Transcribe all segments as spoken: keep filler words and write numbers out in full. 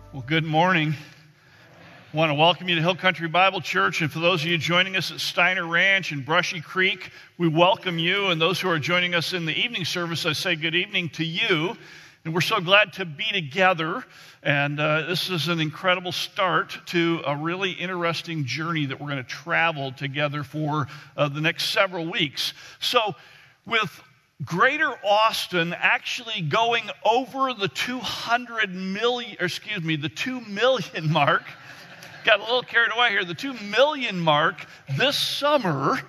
Well, good morning. I want to welcome you to Hill Country Bible Church, and for those of you joining us at Steiner Ranch and Brushy Creek, we welcome you, and those who are joining us in the evening service, I say good evening to you, and we're so glad to be together, and uh, this is an incredible start to a really interesting journey that we're going to travel together for uh, the next several weeks. So, with Greater Austin actually going over the two hundred million, or excuse me, the two million mark. Got a little carried away here. The two million mark this summer.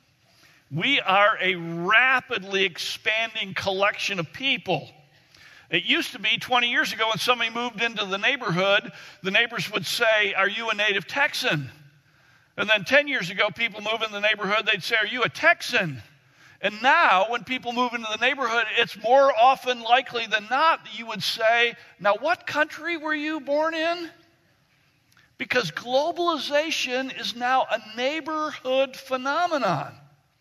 We are a rapidly expanding collection of people. It used to be twenty years ago when somebody moved into the neighborhood, the neighbors would say, "Are you a native Texan?" And then ten years ago, people move in the neighborhood, they'd say, "Are you a Texan?" And now, when people move into the neighborhood, it's more often likely than not that you would say, "Now, what country were you born in?" Because globalization is now a neighborhood phenomenon.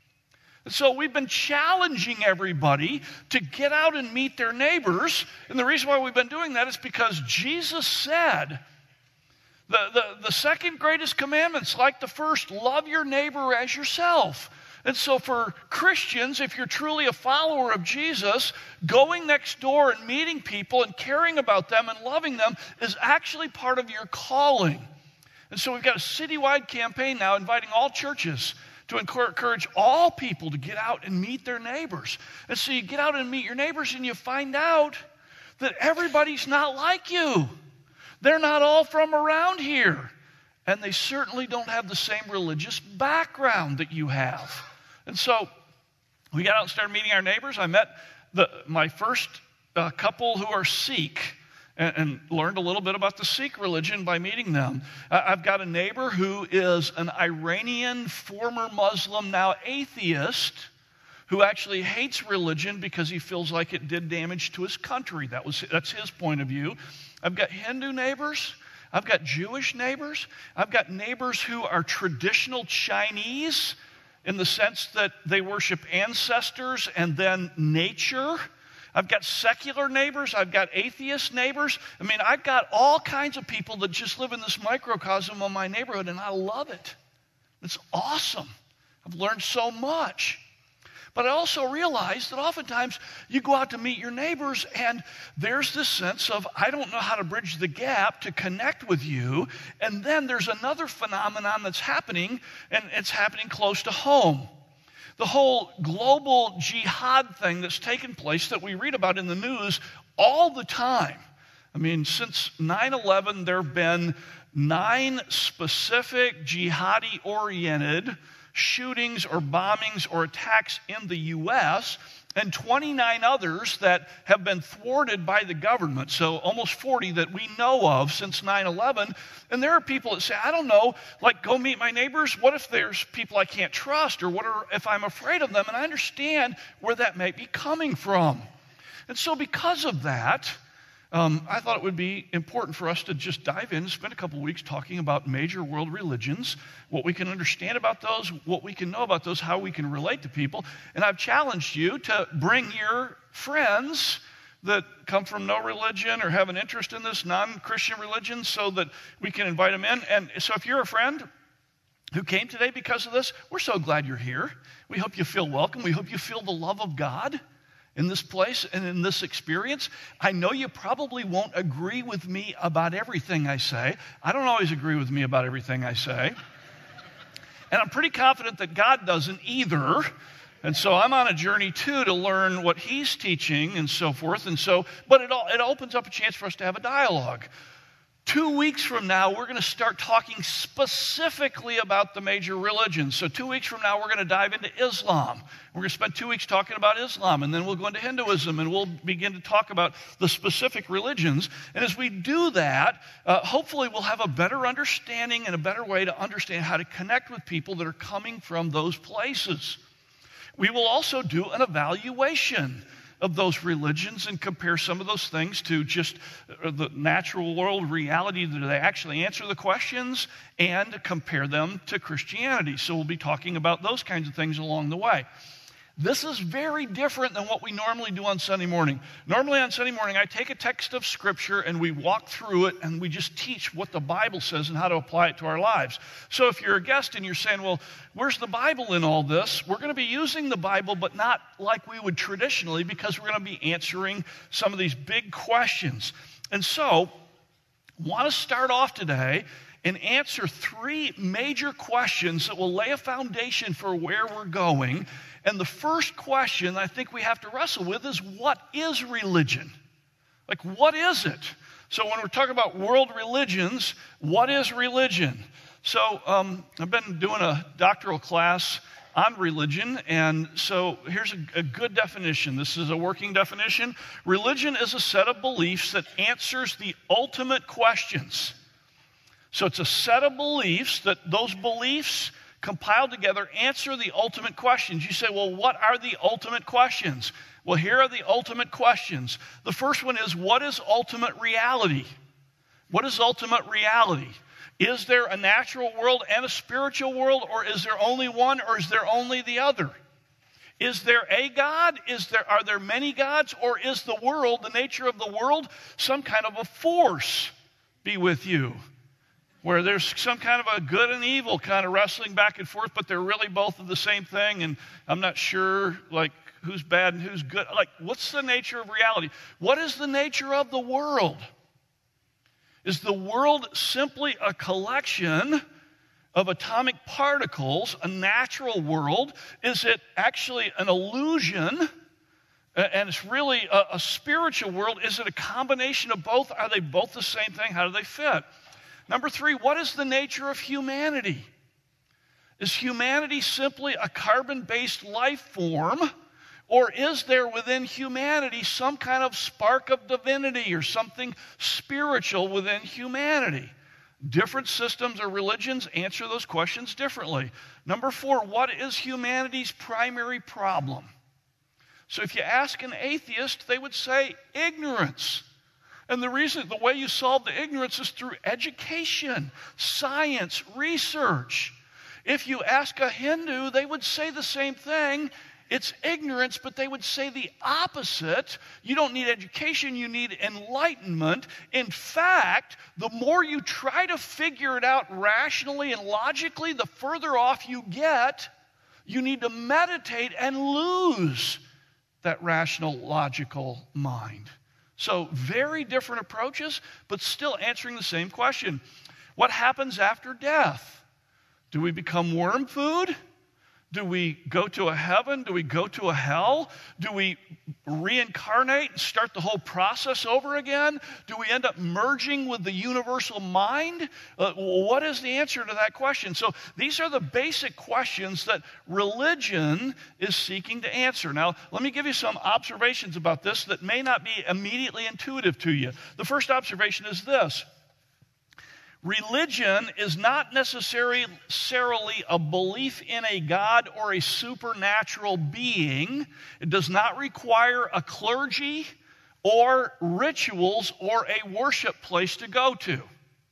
And so we've been challenging everybody to get out and meet their neighbors. And the reason why we've been doing that is because Jesus said, the, the, the second greatest commandment's like the first, love your neighbor as yourself. And so for Christians, if you're truly a follower of Jesus, going next door and meeting people and caring about them and loving them is actually part of your calling. And so we've got a citywide campaign now inviting all churches to encourage all people to get out and meet their neighbors. And so you get out and meet your neighbors and you find out that everybody's not like you. They're not all from around here. And they certainly don't have the same religious background that you have. And so we got out and started meeting our neighbors. I met the, my first uh, couple who are Sikh and, and learned a little bit about the Sikh religion by meeting them. Uh, I've got a neighbor who is an Iranian former Muslim, now atheist, who actually hates religion because he feels like it did damage to his country. That was, that's his point of view. I've got Hindu neighbors. I've got Jewish neighbors. I've got neighbors who are traditional Chinese in the sense that they worship ancestors and then nature. I've got secular neighbors. I've got atheist neighbors. I mean, I've got all kinds of people that just live in this microcosm of my neighborhood, and I love it. It's awesome. I've learned so much. But I also realize that oftentimes you go out to meet your neighbors and there's this sense of, I don't know how to bridge the gap to connect with you. And then there's another phenomenon that's happening, and it's happening close to home. The whole global jihad thing that's taken place that we read about in the news all the time. I mean, since nine eleven, there have been nine specific jihadi-oriented shootings or bombings or attacks in the U S and twenty-nine others that have been thwarted by the government. So almost forty that we know of since nine eleven. And there are people that say, I don't know, like go meet my neighbors. What if there's people I can't trust, or what are, if I'm afraid of them? And I understand where that may be coming from. And so because of that, Um, I thought it would be important for us to just dive in and spend a couple weeks talking about major world religions, what we can understand about those, what we can know about those, how we can relate to people. And I've challenged you to bring your friends that come from no religion or have an interest in this non-Christian religion so that we can invite them in. And so if you're a friend who came today because of this, we're so glad you're here. We hope you feel welcome. We hope you feel the love of God in this place and in this experience. I know you probably won't agree with me about everything I say. I don't always agree with me about everything I say. And I'm pretty confident that God doesn't either. And so I'm on a journey too to learn what he's teaching and so forth. And so, but it all, it opens up a chance for us to have a dialogue. Two weeks from now, we're going to start talking specifically about the major religions. So two weeks from now, we're going to dive into Islam. We're going to spend two weeks talking about Islam, and then we'll go into Hinduism, and we'll begin to talk about the specific religions. And as we do that, uh, hopefully we'll have a better understanding and a better way to understand how to connect with people that are coming from those places. We will also do an evaluation of those religions and compare some of those things to just the natural world reality. Do they actually answer the questions, and compare them to Christianity? So we'll be talking about those kinds of things along the way. This is very different than what we normally do on Sunday morning. Normally on Sunday morning, I take a text of Scripture and we walk through it and we just teach what the Bible says and how to apply it to our lives. So if you're a guest and you're saying, well, where's the Bible in all this? We're going to be using the Bible, but not like we would traditionally, because we're going to be answering some of these big questions. And so, I want to start off today and answer three major questions that will lay a foundation for where we're going. And the first question I think we have to wrestle with is, what is religion? Like, what is it? So when we're talking about world religions, what is religion? So um, I've been doing a doctoral class on religion, and so here's a, a good definition. This is a working definition. Religion is a set of beliefs that answers the ultimate questions. So it's a set of beliefs that those beliefs compiled together answer the ultimate questions. You say, well, what are the ultimate questions? Well, here are the ultimate questions. The first one is, what is ultimate reality? What is ultimate reality? Is there a natural world and a spiritual world, or is there only one, or is there only the other? Is there a God? Is there, are there many gods? Or is the world, the nature of the world, some kind of a force be with you, where there's some kind of a good and evil kind of wrestling back and forth, but they're really both of the same thing, and I'm not sure, like, who's bad and who's good. Like, what's the nature of reality? What is the nature of the world? Is the world simply a collection of atomic particles, a natural world? Is it actually an illusion, and it's really a, a spiritual world? Is it a combination of both? Are they both the same thing? How do they fit? Number three, what is the nature of humanity? Is humanity simply a carbon-based life form, or is there within humanity some kind of spark of divinity or something spiritual within humanity? Different systems or religions answer those questions differently. Number four, what is humanity's primary problem? So if you ask an atheist, they would say ignorance. And the reason, the way you solve the ignorance is through education, science, research. If you ask a Hindu, they would say the same thing. It's ignorance, but they would say the opposite. You don't need education, you need enlightenment. In fact, the more you try to figure it out rationally and logically, the further off you get. You need to meditate and lose that rational, logical mind. So very different approaches, but still answering the same question. What happens after death? Do we become worm food? Do we go to a heaven? Do we go to a hell? Do we reincarnate and start the whole process over again? Do we end up merging with the universal mind? Uh, what is the answer to that question? So these are the basic questions that religion is seeking to answer. Now, let me give you some observations about this that may not be immediately intuitive to you. The first observation is this. Religion is not necessarily a belief in a God or a supernatural being. It does not require a clergy or rituals or a worship place to go to.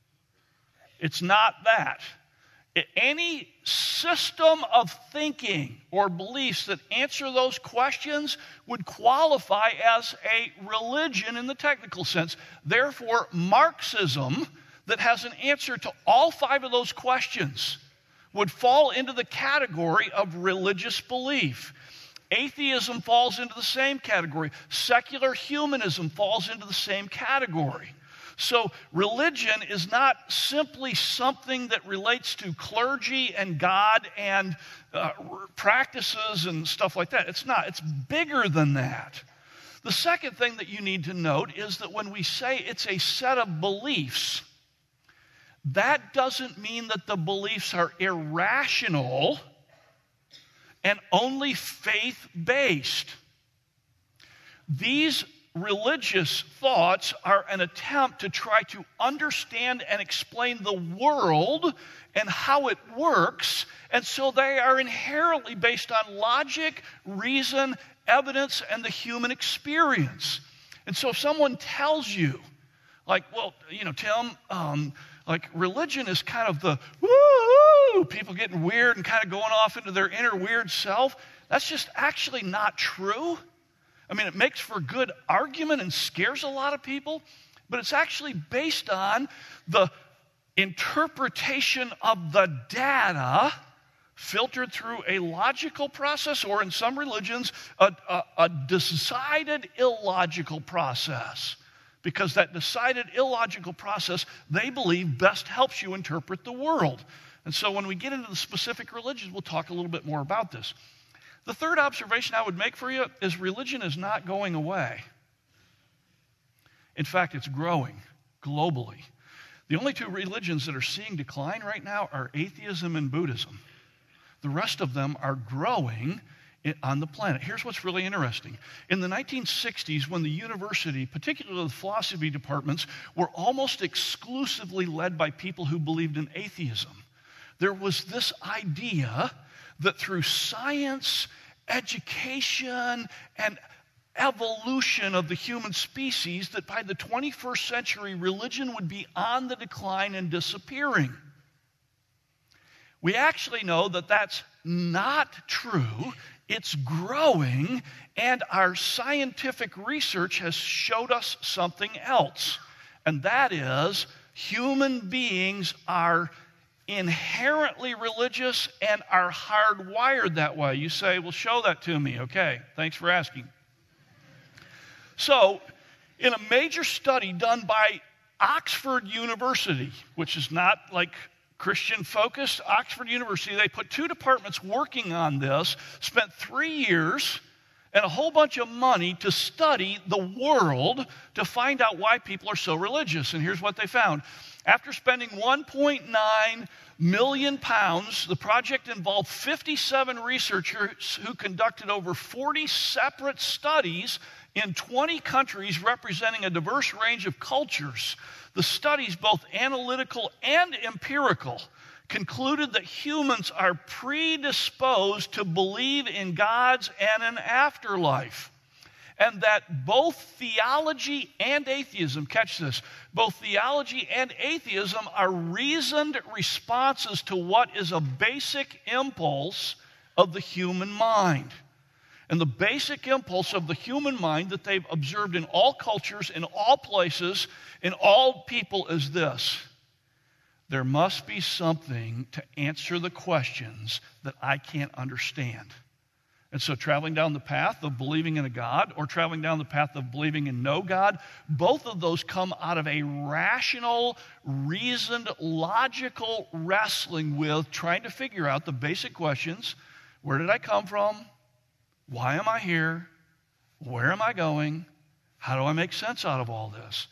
It's not that. Any system of thinking or beliefs that answer those questions would qualify as a religion in the technical sense. Therefore, Marxism, that has an answer to all five of those questions, would fall into the category of religious belief. Atheism falls into the same category. Secular humanism falls into the same category. So religion is not simply something that relates to clergy and God and uh, practices and stuff like that. It's not. It's bigger than that. The second thing that you need to note is that when we say it's a set of beliefs, that doesn't mean that the beliefs are irrational and only faith-based. These religious thoughts are an attempt to try to understand and explain the world and how it works, and so they are inherently based on logic, reason, evidence, and the human experience. And so if someone tells you, like, well, you know, Tim, um, like religion is kind of the woo, people getting weird and kind of going off into their inner weird self, That's just actually not true. I mean, it makes for good argument and scares a lot of people, but it's actually based on the interpretation of the data filtered through a logical process, or in some religions, a, a, a decided illogical process. Because that decided illogical process, they believe, best helps you interpret the world. And so when we get into the specific religions, we'll talk a little bit more about this. The third observation I would make for you is religion is not going away. In fact, it's growing globally. The only two religions that are seeing decline right now are atheism and Buddhism. The rest of them are growing on the planet. Here's what's really interesting. In the nineteen sixties, when the university, particularly the philosophy departments, were almost exclusively led by people who believed in atheism, there was this idea that through science, education, and evolution of the human species, that by the twenty-first century, religion would be on the decline and disappearing. We actually know that that's not true. It's growing, and our scientific research has showed us something else, and that is human beings are inherently religious and are hardwired that way. You say, well, show that to me. Okay, thanks for asking. So, in a major study done by Oxford University, which is not like Christian-focused, Oxford University, they put two departments working on this, spent three years and a whole bunch of money to study the world to find out why people are so religious. And here's what they found. After spending one point nine million pounds, the project involved fifty-seven researchers who conducted over forty separate studies in twenty countries representing a diverse range of cultures. The studies, both analytical and empirical, concluded that humans are predisposed to believe in gods and an afterlife, and that both theology and atheism, catch this, both theology and atheism are reasoned responses to what is a basic impulse of the human mind. And the basic impulse of the human mind that they've observed in all cultures, in all places, in all people is this: there must be something to answer the questions that I can't understand. And so traveling down the path of believing in a God or traveling down the path of believing in no God, both of those come out of a rational, reasoned, logical wrestling with trying to figure out the basic questions. Where did I come from? Why am I here? Where am I going? How do I make sense out of all this?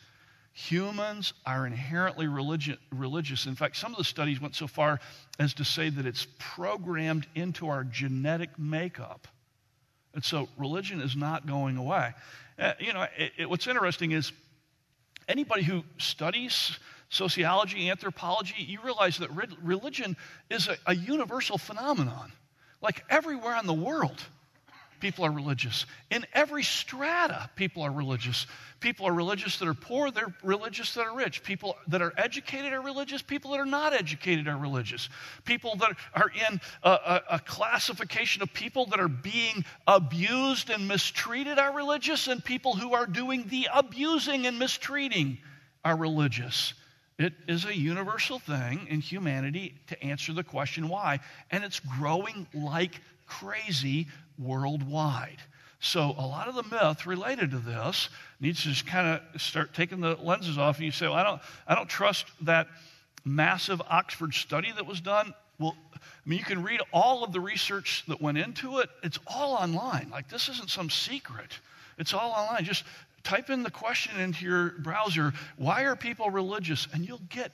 Humans are inherently religi- religious. In fact, some of the studies went so far as to say that it's programmed into our genetic makeup. And so religion is not going away. Uh, you know, it, it, what's interesting is anybody who studies sociology, anthropology, you realize that re- religion is a, a universal phenomenon. Like everywhere in the world, people are religious. In every strata, people are religious. People are religious that are poor, they're religious that are rich. People that are educated are religious. People that are not educated are religious. People that are in a, a, a classification of people that are being abused and mistreated are religious, and people who are doing the abusing and mistreating are religious. It is a universal thing in humanity to answer the question why, and it's growing like crazy worldwide. So a lot of the myth related to this needs to just kind of start taking the lenses off, and you say, well, I don't, I don't trust that massive Oxford study that was done. Well, I mean, you can read all of the research that went into it. It's all online. Like, this isn't some secret. It's all online. Just type in the question into your browser, why are people religious? And you'll get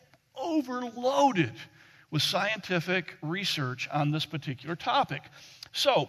overloaded with scientific research on this particular topic. So,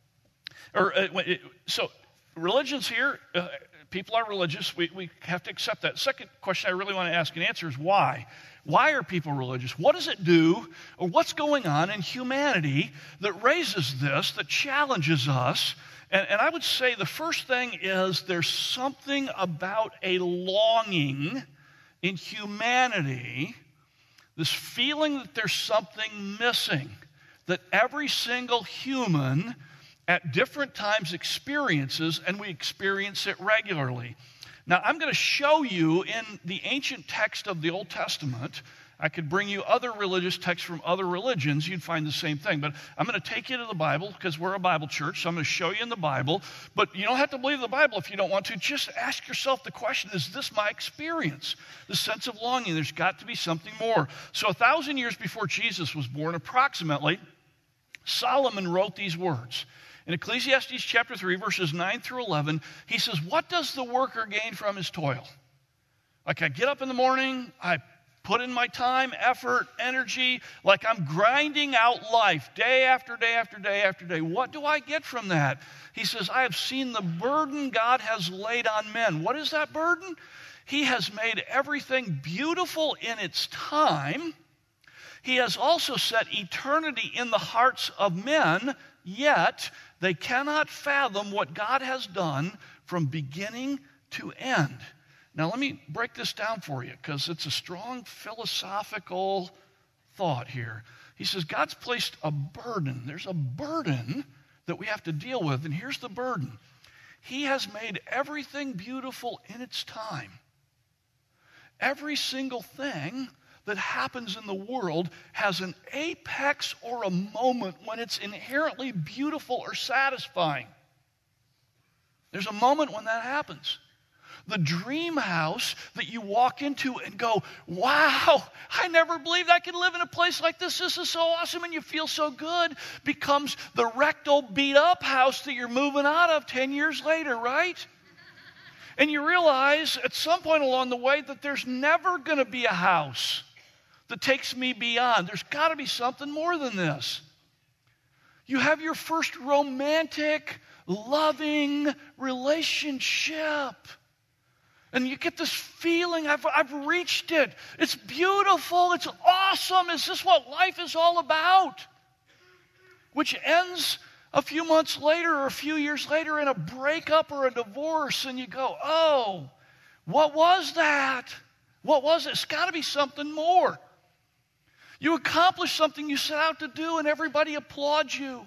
or uh, it, so religion's here. Uh, people are religious. We, we have to accept that. Second question I really want to ask and answer is why? Why are people religious? What does it do, or what's going on in humanity that raises this, that challenges us? And, and I would say the first thing is there's something about a longing in humanity, this feeling that there's something missing, that every single human at different times experiences, and we experience it regularly. Now, I'm going to show you in the ancient text of the Old Testament. I could bring you other religious texts from other religions. You'd find the same thing. But I'm going to take you to the Bible because we're a Bible church. So I'm going to show you in the Bible. But you don't have to believe the Bible if you don't want to. Just ask yourself the question, is this my experience? The sense of longing. There's got to be something more. So a thousand years before Jesus was born, approximately, Solomon wrote these words. In Ecclesiastes chapter three, verses nine through eleven, he says, what does the worker gain from his toil? Like I get up in the morning, I put in my time, effort, energy, like I'm grinding out life day after day after day after day. What do I get from that? He says, I have seen the burden God has laid on men. What is that burden? He has made everything beautiful in its time. He has also set eternity in the hearts of men, yet they cannot fathom what God has done from beginning to end. Now, let me break this down for you because it's a strong philosophical thought here. He says, God's placed a burden. There's a burden that we have to deal with, and here's the burden. He has made everything beautiful in its time. Every single thing that happens in the world has an apex or a moment when it's inherently beautiful or satisfying. There's a moment when that happens. The dream house that you walk into and go, wow, I never believed I could live in a place like this. This is so awesome, and you feel so good, becomes the wrecked old beat-up house that you're moving out of ten years later, right? And you realize at some point along the way that there's never going to be a house that takes me beyond. There's got to be something more than this. You have your first romantic, loving relationship. And you get this feeling, I've, I've reached it. It's beautiful. It's awesome. Is this what life is all about? Which ends a few months later or a few years later in a breakup or a divorce. And you go, oh, what was that? What was it? It's got to be something more. You accomplish something you set out to do and everybody applauds you.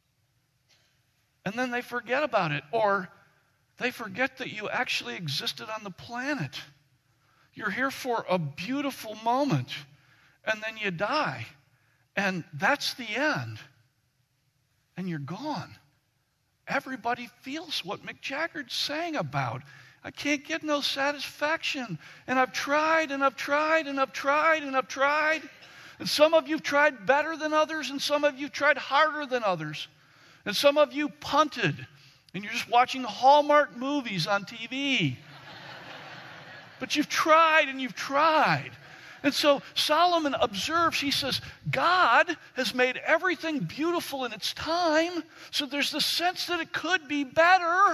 And then they forget about it. Or they forget that you actually existed on the planet. You're here for a beautiful moment. And then you die. And that's the end. And you're gone. Everybody feels what Mick Jagger's saying about. I can't get no satisfaction. And I've tried and I've tried and I've tried and I've tried. And some of you have tried better than others, and some of you have tried harder than others. And some of you punted, and you're just watching Hallmark movies on T V. But you've tried and you've tried. And so Solomon observes, he says, God has made everything beautiful in its time, so there's the sense that it could be better.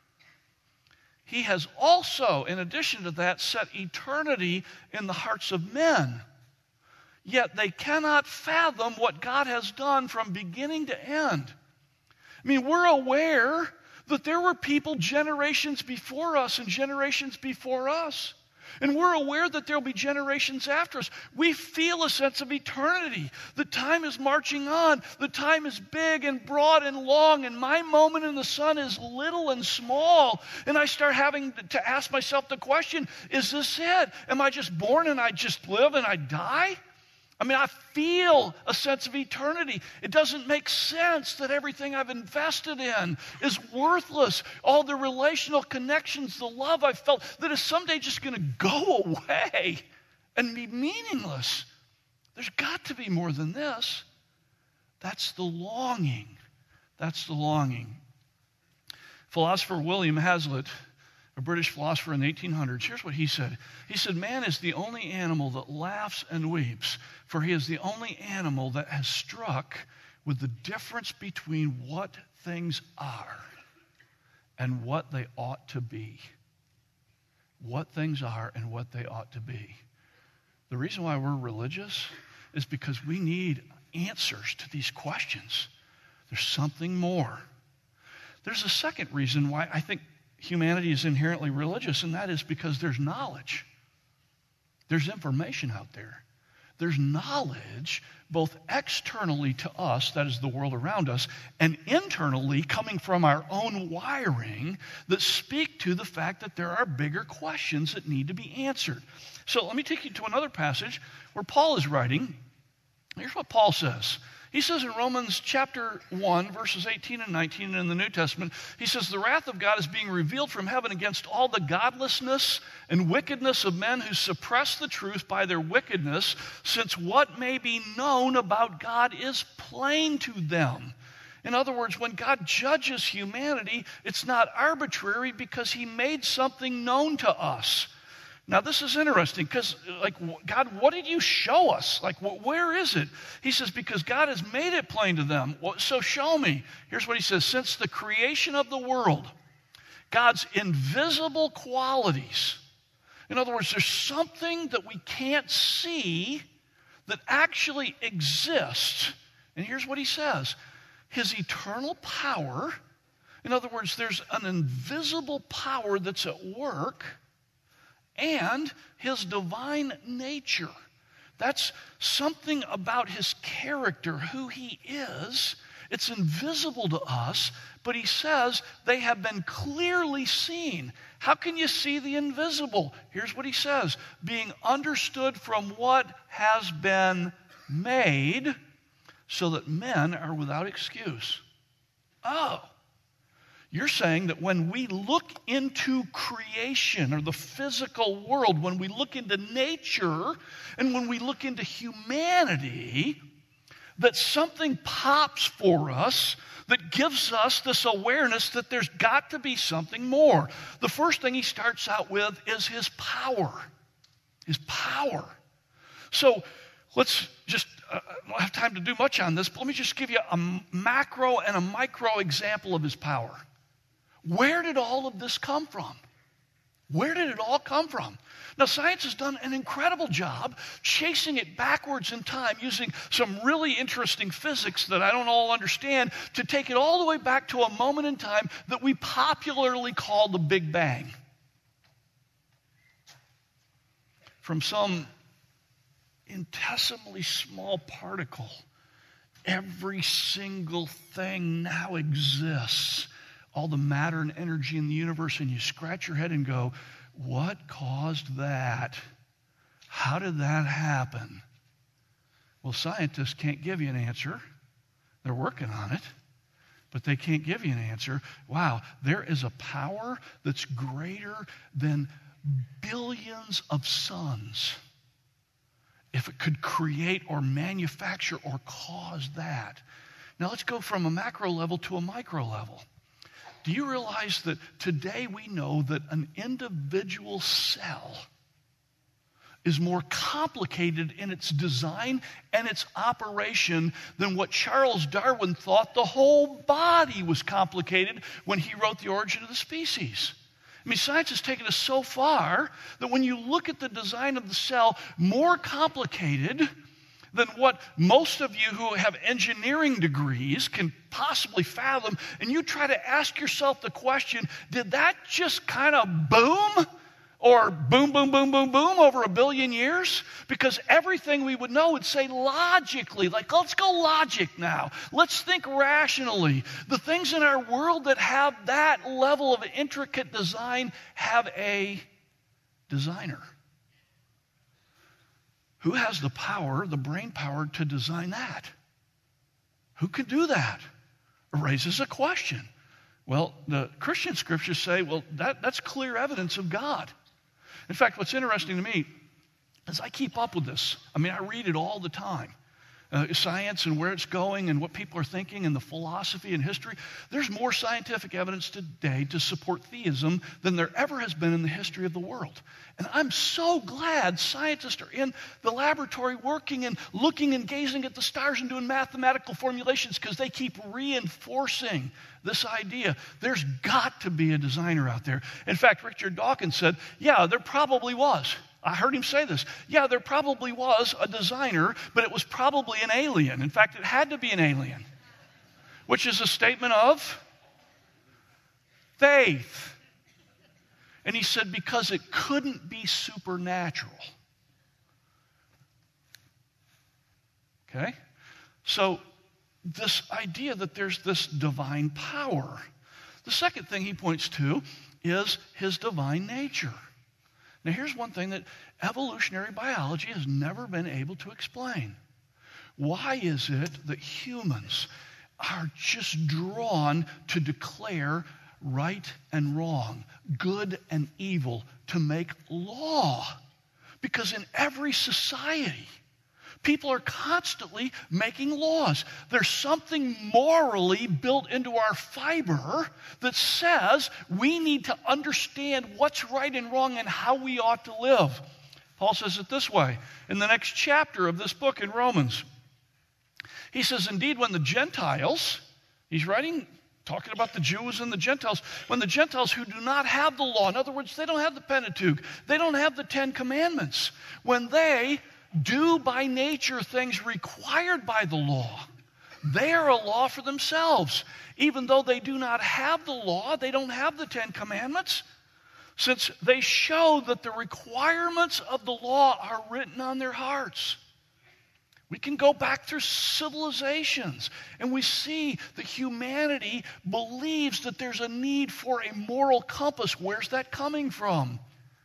He has also, in addition to that, set eternity in the hearts of men. Yet they cannot fathom what God has done from beginning to end. I mean, we're aware that there were people generations before us and generations before us. And we're aware that there will be generations after us. We feel a sense of eternity. The time is marching on. The time is big and broad and long. And my moment in the sun is little and small. And I start having to ask myself the question, is this it? Am I just born and I just live and I die? I mean, I feel a sense of eternity. It doesn't make sense that everything I've invested in is worthless. All the relational connections, the love I've felt, that is someday just going to go away and be meaningless. There's got to be more than this. That's the longing. That's the longing. Philosopher William Hazlitt, a British philosopher in the eighteen hundreds, here's what he said. He said, man is the only animal that laughs and weeps, for he is the only animal that has struck with the difference between what things are and what they ought to be. What things are and what they ought to be. The reason why we're religious is because we need answers to these questions. There's something more. There's a second reason why I think humanity is inherently religious, and that is because there's knowledge. There's information out there. There's knowledge both externally to us, that is the world around us, and internally coming from our own wiring that speak to the fact that there are bigger questions that need to be answered. So let me take you to another passage where Paul is writing. Here's what Paul says. He says in Romans chapter one, verses eighteen and nineteen in the New Testament, he says, the wrath of God is being revealed from heaven against all the godlessness and wickedness of men who suppress the truth by their wickedness, since what may be known about God is plain to them. In other words, when God judges humanity, it's not arbitrary because he made something known to us. Now, this is interesting because, like, God, what did you show us? Like, where is it? He says, because God has made it plain to them. So show me. Here's what he says. Since the creation of the world, God's invisible qualities. In other words, there's something that we can't see that actually exists. And here's what he says. His eternal power. In other words, there's an invisible power that's at work. And his divine nature. That's something about his character, who he is. It's invisible to us, but he says they have been clearly seen. How can you see the invisible? Here's what he says. Being understood from what has been made, so that men are without excuse. Oh. You're saying that when we look into creation or the physical world, when we look into nature, and when we look into humanity, that something pops for us that gives us this awareness that there's got to be something more. The first thing he starts out with is his power. His power. So let's just, uh, I don't have time to do much on this, but let me just give you a macro and a micro example of his power. Where did all of this come from? Where did it all come from? Now, science has done an incredible job chasing it backwards in time using some really interesting physics that I don't all understand to take it all the way back to a moment in time that we popularly call the Big Bang. From some infinitesimally small particle, every single thing now exists. All the matter and energy in the universe, and you scratch your head and go, what caused that? How did that happen? Well, scientists can't give you an answer. They're working on it, but they can't give you an answer. Wow, there is a power that's greater than billions of suns. If it could create or manufacture or cause that. Now let's go from a macro level to a micro level. Do you realize that today we know that an individual cell is more complicated in its design and its operation than what Charles Darwin thought the whole body was complicated when he wrote The Origin of the Species? I mean, science has taken us so far that when you look at the design of the cell, more complicated than what most of you who have engineering degrees can possibly fathom, and you try to ask yourself the question, did that just kind of boom? Or boom, boom, boom, boom, boom over a billion years? Because everything we would know would say logically, like, let's go logic now. Let's think rationally. The things in our world that have that level of intricate design have a designer. Who has the power, the brain power, to design that? Who can do that? It raises a question. Well, the Christian scriptures say, well, that, that's clear evidence of God. In fact, what's interesting to me is I keep up with this. I mean, I read it all the time. Uh, science and where it's going and what people are thinking and the philosophy and history. There's more scientific evidence today to support theism than there ever has been in the history of the world. And I'm so glad scientists are in the laboratory working and looking and gazing at the stars and doing mathematical formulations because they keep reinforcing this idea. There's got to be a designer out there. In fact, Richard Dawkins said, yeah, there probably was. I heard him say this. Yeah, there probably was a designer, but it was probably an alien. In fact, it had to be an alien, which is a statement of faith. And he said, because it couldn't be supernatural. Okay? So this idea that there's this divine power. The second thing he points to is his divine nature. Now here's one thing that evolutionary biology has never been able to explain. Why is it that humans are just drawn to declare right and wrong, good and evil, to make law? Because in every society, people are constantly making laws. There's something morally built into our fiber that says we need to understand what's right and wrong and how we ought to live. Paul says it this way in the next chapter of this book in Romans. He says, indeed, when the Gentiles, he's writing, talking about the Jews and the Gentiles, when the Gentiles who do not have the law, in other words, they don't have the Pentateuch, they don't have the Ten Commandments, when they do by nature things required by the law, they are a law for themselves. Even though they do not have the law, they don't have the Ten Commandments, since they show that the requirements of the law are written on their hearts. We can go back through civilizations and we see that humanity believes that there's a need for a moral compass. Where's that coming from?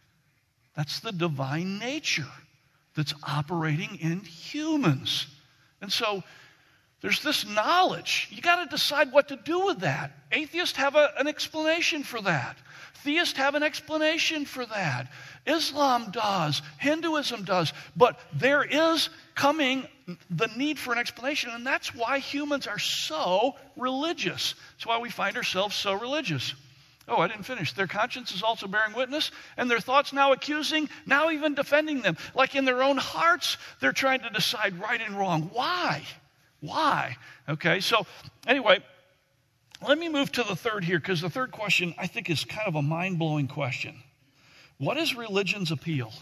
That's the divine nature that's operating in humans. And so there's this knowledge. You got to decide what to do with that. Atheists have a, an explanation for that. Theists have an explanation for that. Islam does. Hinduism does. But there is coming the need for an explanation, and that's why humans are so religious. That's why we find ourselves so religious. Oh, I didn't finish. Their conscience is also bearing witness, and their thoughts now accusing, now even defending them. Like in their own hearts, they're trying to decide right and wrong. Why? Why? Okay, so anyway, let me move to the third here, because the third question, I think, is kind of a mind-blowing question. What is religion's appeal?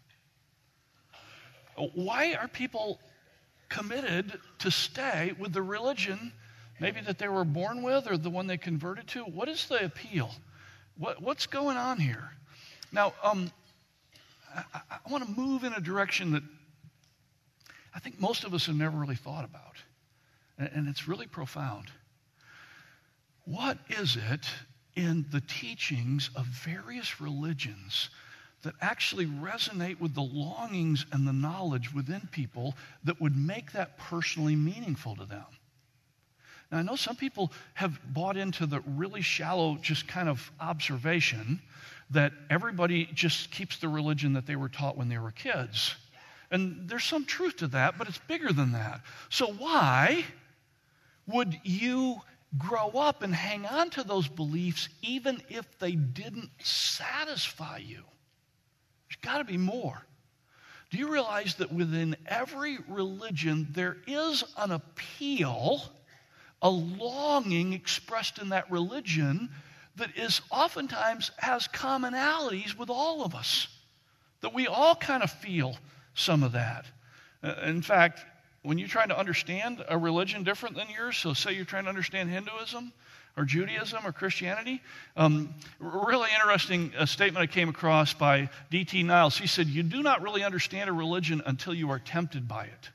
Why are people committed to stay with the religion maybe that they were born with or the one they converted to? What is the appeal? What, what's going on here? Now, um, I, I want to move in a direction that I think most of us have never really thought about, and, and it's really profound. What is it in the teachings of various religions that actually resonate with the longings and the knowledge within people that would make that personally meaningful to them? Now, I know some people have bought into the really shallow, just kind of observation that everybody just keeps the religion that they were taught when they were kids. And there's some truth to that, but it's bigger than that. So why would you grow up and hang on to those beliefs even if they didn't satisfy you? There's got to be more. Do you realize that within every religion there is an appeal, a longing expressed in that religion that is oftentimes has commonalities with all of us, that we all kind of feel some of that. Uh, in fact, when you're trying to understand a religion different than yours, so say you're trying to understand Hinduism or Judaism or Christianity, um, really interesting uh, statement I came across by D T Niles. He said, you do not really understand a religion until you are tempted by it.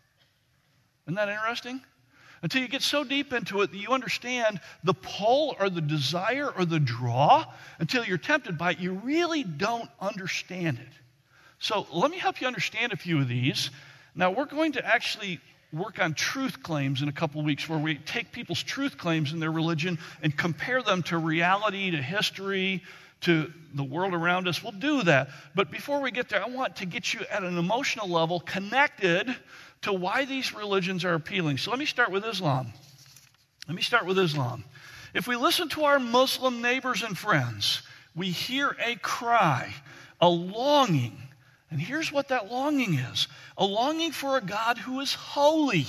Isn't that interesting? Until you get so deep into it that you understand the pull or the desire or the draw, until you're tempted by it, you really don't understand it. So let me help you understand a few of these. Now, we're going to actually work on truth claims in a couple of weeks, where we take people's truth claims in their religion and compare them to reality, to history, to the world around us. We'll do that. But before we get there, I want to get you at an emotional level connected to why these religions are appealing. So let me start with Islam. Let me start with Islam. If we listen to our Muslim neighbors and friends, we hear a cry, a longing. And here's what that longing is. A longing for a God who is holy,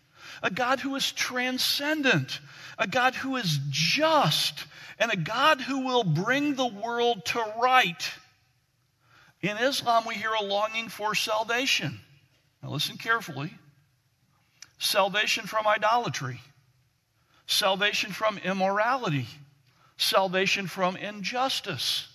a God who is transcendent, a God who is just, and a God who will bring the world to right. In Islam, we hear a longing for salvation. Now listen carefully. Salvation from idolatry, salvation from immorality, salvation from injustice.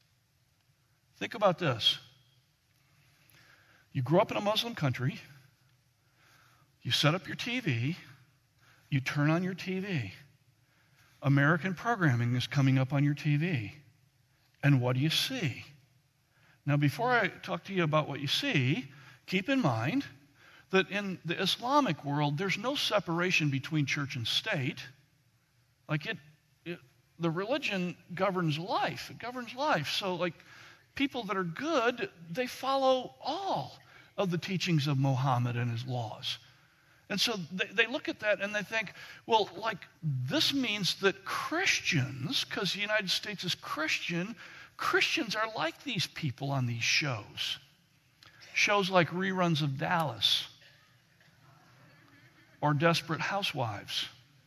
Think about this. You grow up in a Muslim country. You set up your T V, you turn on your T V. American programming is coming up on your T V. And what do you see? Now, before I talk to you about what you see, keep in mind that in the Islamic world, there's no separation between church and state. Like it, it the religion governs life. It governs life. So, like, people that are good, they follow all of the teachings of Muhammad and his laws. And so they, they look at that and they think, well, like, this means that Christians, because the United States is Christian, Christians are like these people on these shows. Shows like reruns of Dallas or Desperate Housewives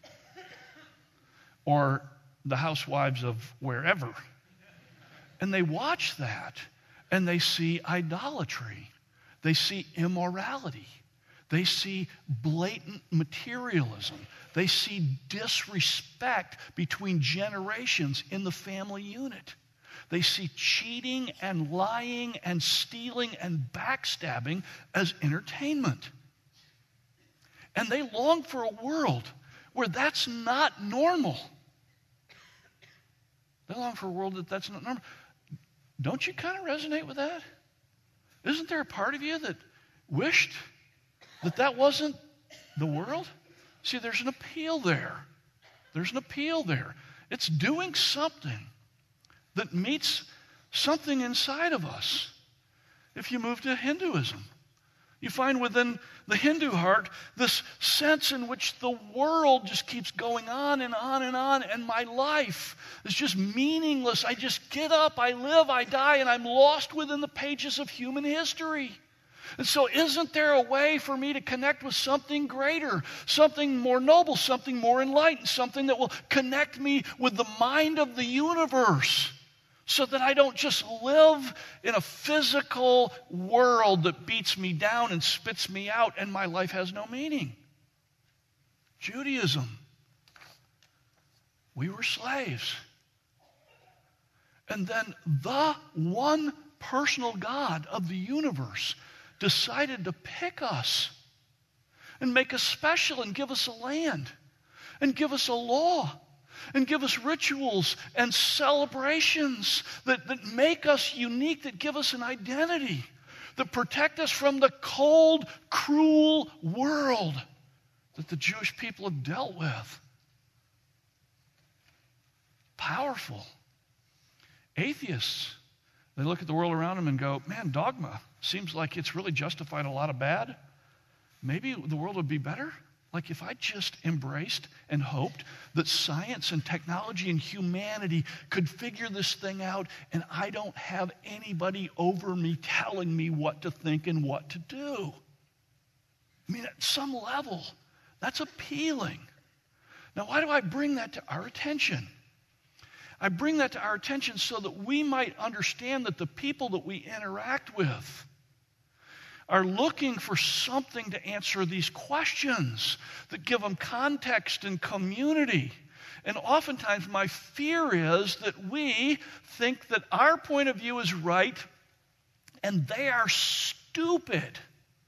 or The Housewives of Wherever. And they watch that and they see idolatry. They see immorality. They see blatant materialism. They see disrespect between generations in the family unit. They see cheating and lying and stealing and backstabbing as entertainment. And they long for a world where that's not normal. They long for a world that that's not normal. Don't you kind of resonate with that? Isn't there a part of you that wished that that wasn't the world? See, there's an appeal there. There's an appeal there. It's doing something that meets something inside of us. If you move to Hinduism, you find within the Hindu heart this sense in which the world just keeps going on and on and on, and my life is just meaningless. I just get up, I live, I die, and I'm lost within the pages of human history. And so isn't there a way for me to connect with something greater, something more noble, something more enlightened, something that will connect me with the mind of the universe, so that I don't just live in a physical world that beats me down and spits me out and my life has no meaning? Judaism. We were slaves. And then the one personal God of the universe decided to pick us and make us special and give us a land and give us a law and give us rituals and celebrations that, that make us unique, that give us an identity, that protect us from the cold, cruel world that the Jewish people have dealt with. Powerful. Atheists, they look at the world around them and go, man, dogma seems like it's really justified a lot of bad. Maybe the world would be better. Like if I just embraced and hoped that science and technology and humanity could figure this thing out, and I don't have anybody over me telling me what to think and what to do. I mean, at some level, that's appealing. Now, why do I bring that to our attention? I bring that to our attention so that we might understand that the people that we interact with are looking for something to answer these questions that give them context and community. And oftentimes my fear is that we think that our point of view is right and they are stupid.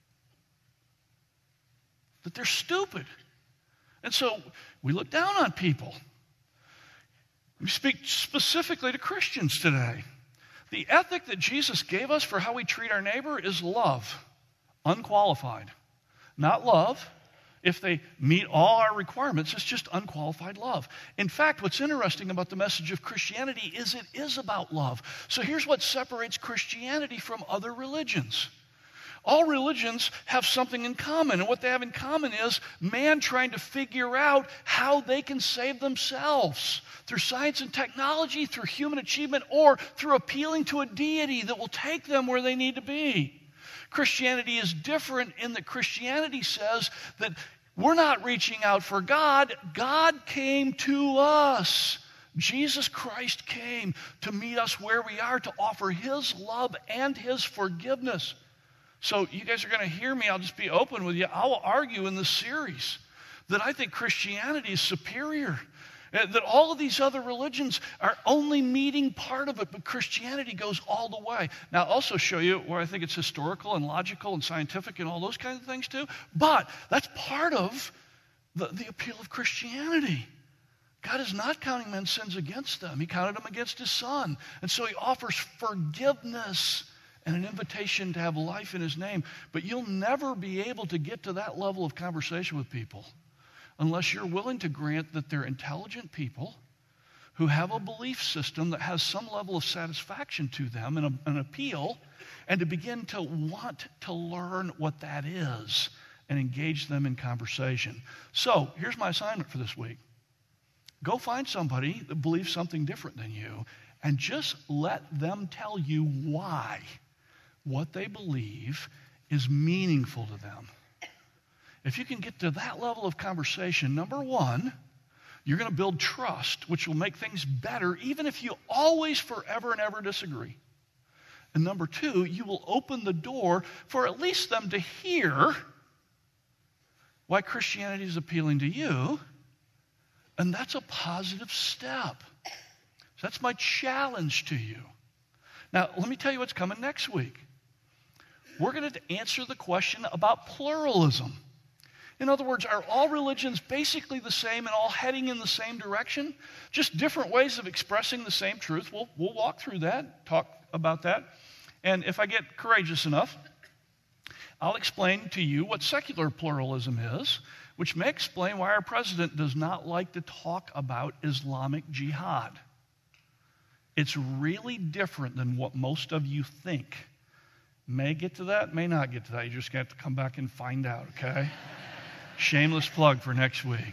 That they're stupid. And so we look down on people. We speak specifically to Christians today. The ethic that Jesus gave us for how we treat our neighbor is love. Unqualified. Not love. If they meet all our requirements, it's just unqualified love. In fact, what's interesting about the message of Christianity is it is about love. So here's what separates Christianity from other religions. All religions have something in common, and what they have in common is man trying to figure out how they can save themselves through science and technology, through human achievement, or through appealing to a deity that will take them where they need to be. Christianity is different in that Christianity says that we're not reaching out for God. God came to us. Jesus Christ came to meet us where we are, to offer His love and His forgiveness. So you guys are going to hear me. I'll just be open with you. I will argue in this series that I think Christianity is superior. That all of these other religions are only meeting part of it, but Christianity goes all the way. Now, I'll also show you where I think it's historical and logical and scientific and all those kinds of things too. But that's part of the, the appeal of Christianity. God is not counting men's sins against them. He counted them against his Son. And so he offers forgiveness and an invitation to have life in his name. But you'll never be able to get to that level of conversation with people unless you're willing to grant that they're intelligent people who have a belief system that has some level of satisfaction to them and a, an appeal, and to begin to want to learn what that is and engage them in conversation. So here's my assignment for this week. Go find somebody that believes something different than you and just let them tell you why what they believe is meaningful to them. If you can get to that level of conversation, number one, you're going to build trust, which will make things better, even if you always, forever, and ever disagree. And number two, you will open the door for at least them to hear why Christianity is appealing to you, and that's a positive step. So that's my challenge to you. Now, let me tell you what's coming next week. We're going to answer the question about pluralism. In other words, are all religions basically the same and all heading in the same direction? Just different ways of expressing the same truth. We'll, we'll walk through that, talk about that. And if I get courageous enough, I'll explain to you what secular pluralism is, which may explain why our president does not like to talk about Islamic jihad. It's really different than what most of you think. May get to that, may not get to that. You just have to come back and find out, okay? Shameless plug for next week.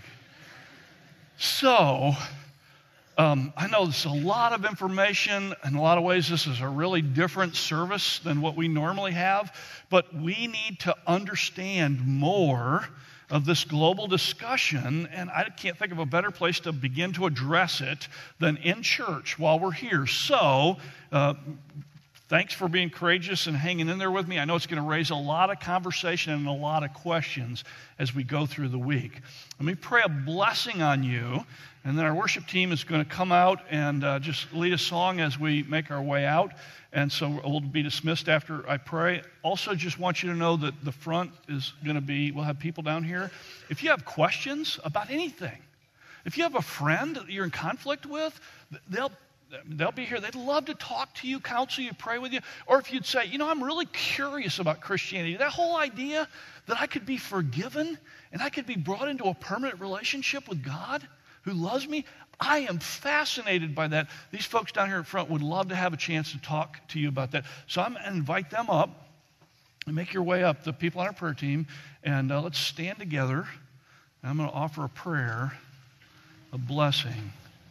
So, um, I know this is a lot of information. In a lot of ways, this is a really different service than what we normally have. But we need to understand more of this global discussion, and I can't think of a better place to begin to address it than in church while we're here. So, uh, thanks for being courageous and hanging in there with me. I know it's going to raise a lot of conversation and a lot of questions as we go through the week. Let me pray a blessing on you, and then our worship team is going to come out and uh, just lead a song as we make our way out. And so we'll be dismissed after I pray. Also, just want you to know that the front is going to be, we'll have people down here. If you have questions about anything, if you have a friend that you're in conflict with, they'll They'll be here. They'd love to talk to you, counsel you, pray with you. Or if you'd say, you know, I'm really curious about Christianity. That whole idea that I could be forgiven and I could be brought into a permanent relationship with God who loves me, I am fascinated by that. These folks down here in front would love to have a chance to talk to you about that. So I'm going to invite them up and make your way up, the people on our prayer team, and uh, let's stand together. And I'm going to offer a prayer, a blessing.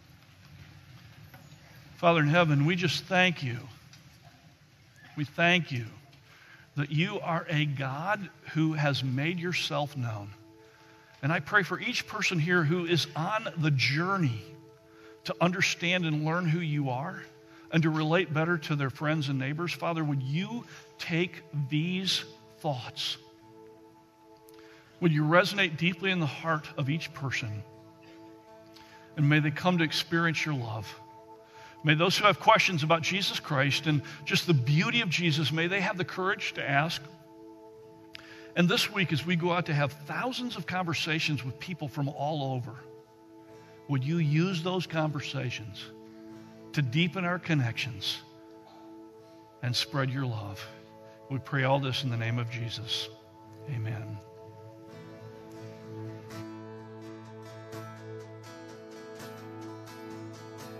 Father in heaven, we just thank you. We thank you that you are a God who has made yourself known. And I pray for each person here who is on the journey to understand and learn who you are and to relate better to their friends and neighbors. Father, would you take these thoughts? Would you resonate deeply in the heart of each person? And may they come to experience your love. May those who have questions about Jesus Christ and just the beauty of Jesus, may they have the courage to ask. And this week, as we go out to have thousands of conversations with people from all over, would you use those conversations to deepen our connections and spread your love? We pray all this in the name of Jesus. Amen.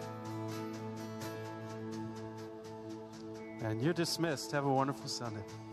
And you're dismissed. Have a wonderful Sunday.